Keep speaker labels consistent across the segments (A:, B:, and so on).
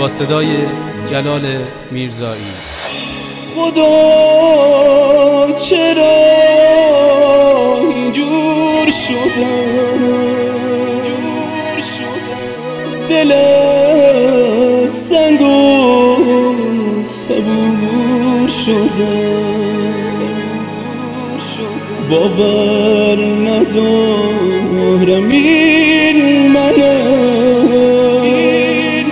A: با صدای جلال میرزایی.
B: خدا چرا اینجور شدم، دل سنگ و صبور شدم، باور ندارم این منم،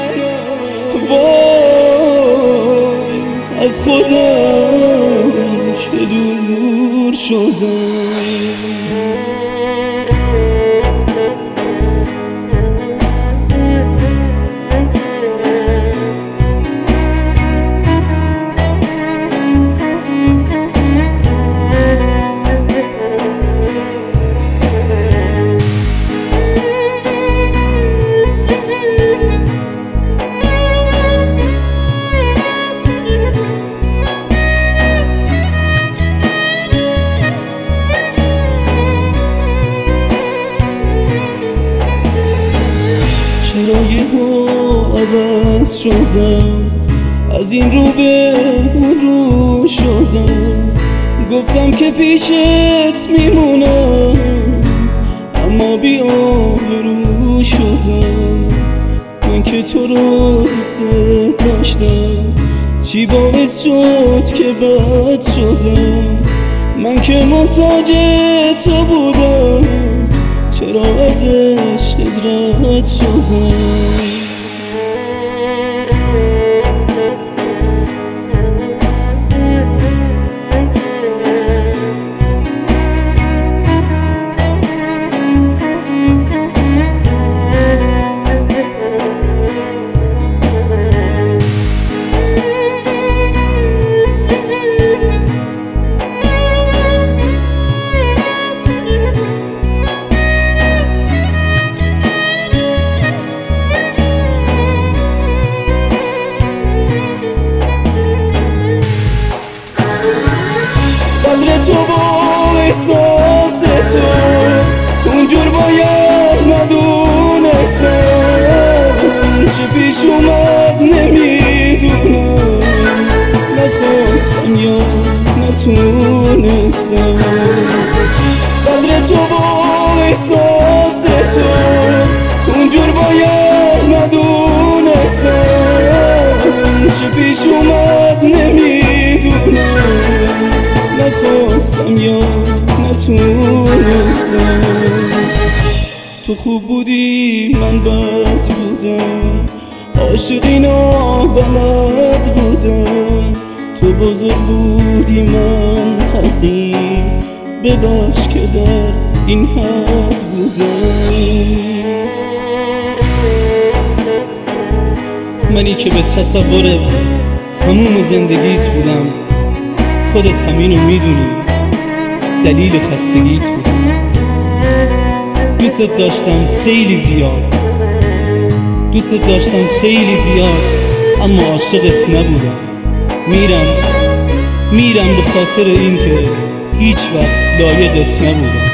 B: وای از خودم چه دور شدم. چرا یهو عوض شدم، از این رو به اون رو شدم، گفتم که پیشت میمونم اما بی آبرو شدم. من که تو رو دوست داشتم، چی باعث شد که بد شدم؟ من که محتاج تو بودم، چرا از عشقت رد شدم؟ قدر تو با احساس تو اونجور باید ندونستم، چه پیش اومد نمیدونم، نخواستم یا نتونستم. قدر تو با احساس تو اونجور باید ندونستم، چه پیش اومد نمیدونم، نخواستم یا نتونستم. تو خوب بودی من بد بودم، عاشقی نابلد بودم، تو بزرگ بودی من حقی، ببخش که در این حد بودم. منی که به تصور تموم زندگیت بودم، خودت همینو میدونی، دلیل خستگیت بودم. دوست داشتم خیلی زیاد، دوست داشتم خیلی زیاد، اما عاشقت نبودم. میرم به خاطر این که هیچ وقت لایقت نبودم.